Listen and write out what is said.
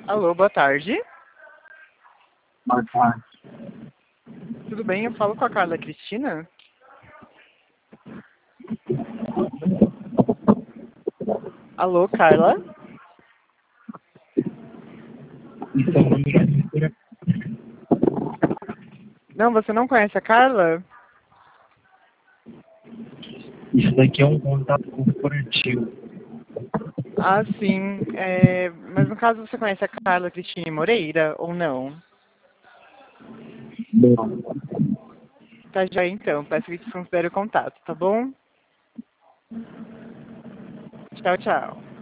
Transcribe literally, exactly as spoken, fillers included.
Alô, boa tarde. Boa tarde. Tudo bem? Eu falo com a Carla Cristina? Alô, Carla? Isso é uma ligatura. Não, você não conhece a Carla? Isso daqui é um contato corporativo. Ah, sim. É... Mas no caso você conhece a Carla Cristine Moreira ou não? Não. Tá já então. Peço que desconsidere o contato, tá bom? Tchau, tchau.